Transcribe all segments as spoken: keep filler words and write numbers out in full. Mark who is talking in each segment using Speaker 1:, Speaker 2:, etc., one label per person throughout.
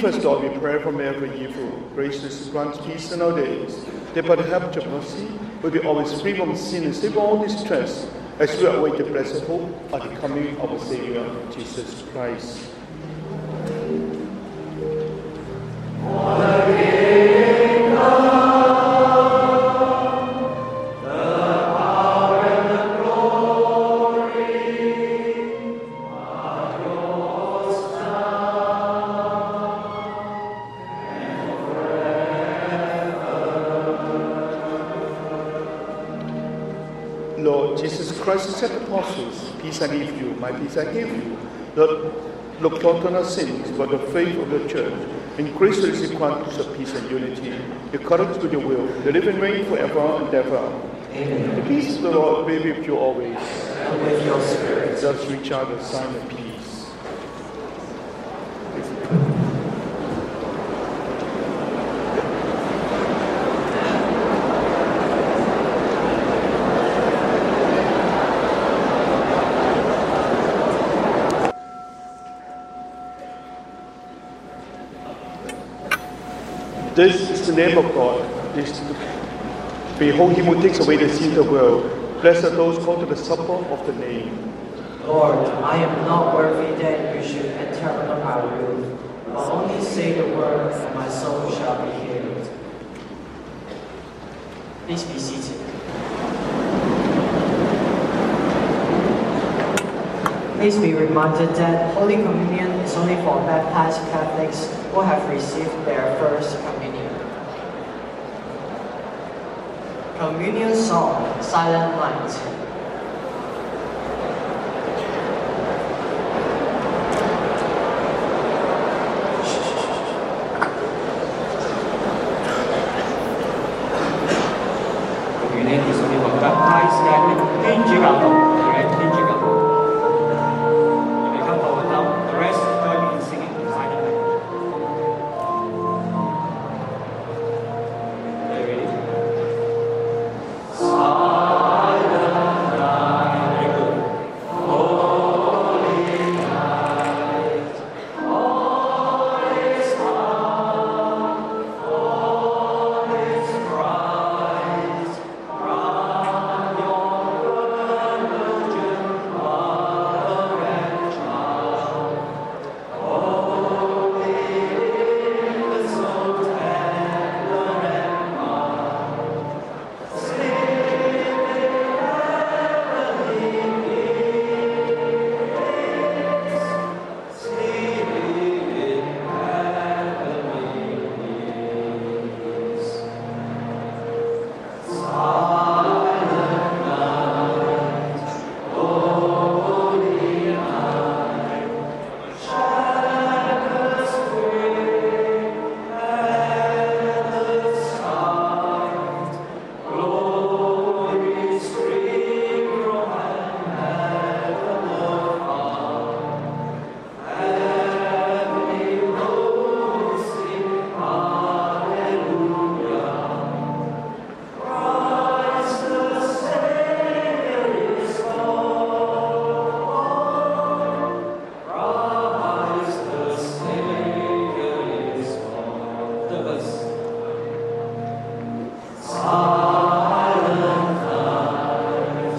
Speaker 1: Forgive us, Lord, we pray, from every evil. Graciously grant peace in our days, that by the help of your mercy, we will be always free from sin and save all distress, as we await the blessed hope of the coming of our Savior, Jesus Christ. Lord Jesus Christ said to the apostles, peace I leave you, my peace I give you. Lord, look not on our sins, but the faith of the church, and graciously grant us of peace and unity, according to your will, the live and reign forever and ever. Amen. The peace of the Lord be with you always.
Speaker 2: And with your spirit.
Speaker 1: Let us reach out a sign of peace. This is the name of God. This is the... Behold him who takes away the sin of the world. Blessed are those called to the supper of the name.
Speaker 2: Lord, I am not worthy that you should enter under my roof, but only say the word, and my soul shall be healed. Please be seated. Please be reminded that Holy Communion is only for baptized Catholics who have received their first communion. Communion Song, Silent Night.
Speaker 3: Communion is only for baptized Catholics. 天主教徒，係天主教徒。You may come forward now. The rest join me in singing Silent Night. Are you ready? Silent night. Very good. Holy night. All is calm. All is bright. Round your virgin mother and child. Holy infant, so tender and mild. Sleep in heavenly peace. Sleep in heavenly peace. Silent night, holy night. Shepherds free, endless sight. Glory stream from heaven afar. Heavenly hosts sing hallelujah. Christ the Savior is born. Christ the Savior is born. The verse. Silent night,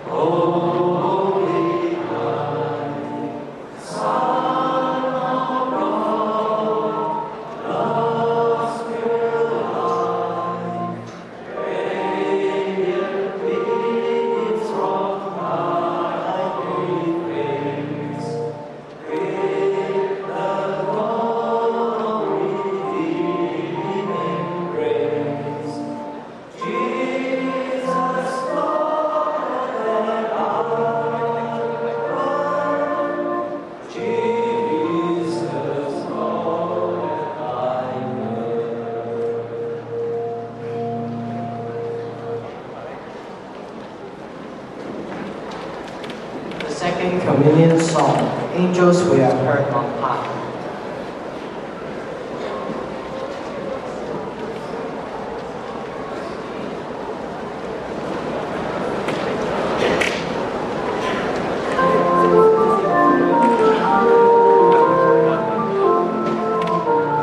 Speaker 3: holy night. Son of God, love's pure light. Radiant beams from thy great face. With the dawn revealing grace. Jesus, Lord and I. Jesus, Lord and I.
Speaker 2: The second communion song, Angels We Have Heard on High.
Speaker 4: Thank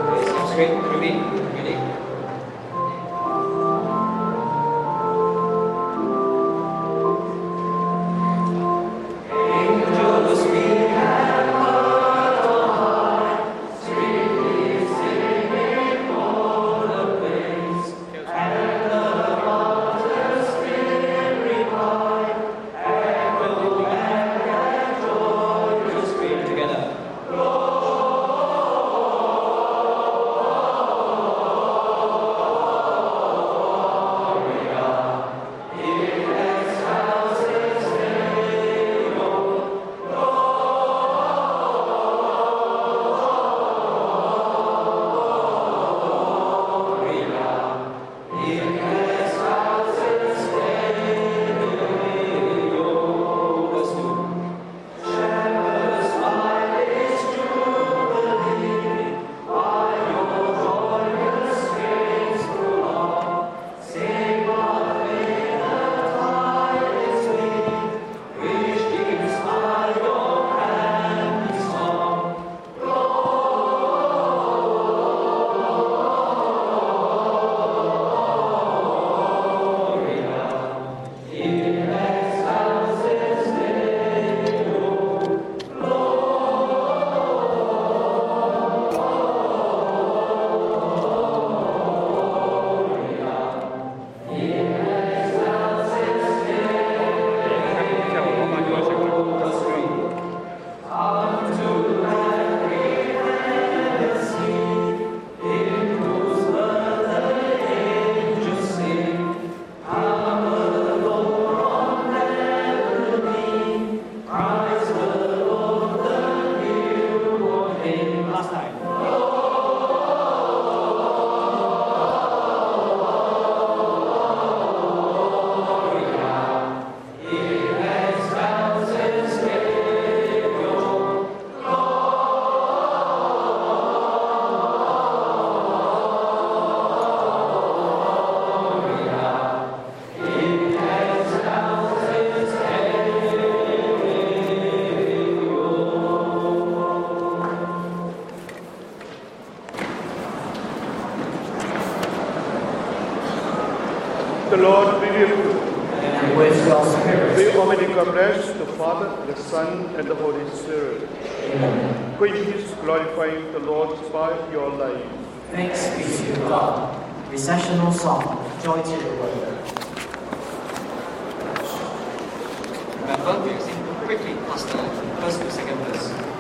Speaker 1: The Lord be with you.
Speaker 2: And with your spirit.
Speaker 1: May Almighty God bless the Father, the Son, and the Holy Spirit.
Speaker 2: Amen.
Speaker 1: Go in peace, glorifying the Lord by your life.
Speaker 2: Thanks be to God. Recessional song, Joy to the World.
Speaker 3: Remember, we sing quickly past the first to second verse.